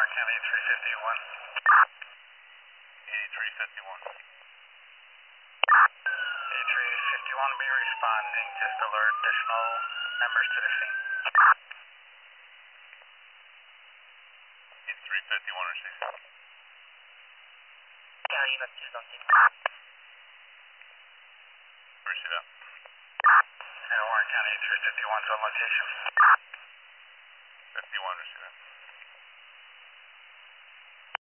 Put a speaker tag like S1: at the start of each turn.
S1: Warren County 351.
S2: 8351.
S1: 8351 be responding. Just alert additional members to the scene.
S2: 8351 received.
S3: County messages on scene.
S2: Receive that.
S1: Warren County 351's on location.
S2: 51 receive that.